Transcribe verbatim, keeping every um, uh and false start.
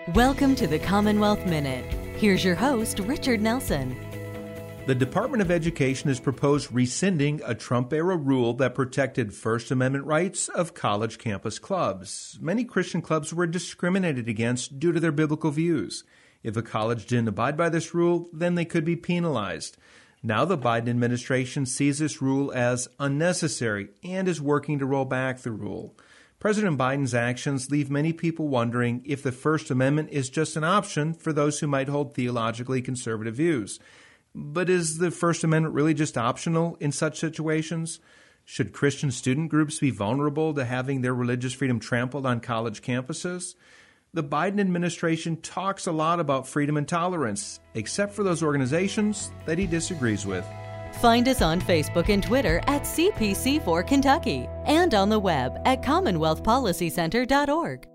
Welcome to the Commonwealth Minute. Here's your host, Richard Nelson. The Department of Education has proposed rescinding a Trump-era rule that protected First Amendment rights of college campus clubs. Many Christian clubs were discriminated against due to their biblical views. If a college didn't abide by this rule, then they could be penalized. Now the Biden administration sees this rule as unnecessary and is working to roll back the rule. President Biden's actions leave many people wondering if the First Amendment is just an option for those who might hold theologically conservative views. But is the First Amendment really just optional in such situations? Should Christian student groups be vulnerable to having their religious freedom trampled on college campuses? The Biden administration talks a lot about freedom and tolerance, except for those organizations that he disagrees with. Find us on Facebook and Twitter at C P C four Kentucky and on the web at commonwealth policy center dot org.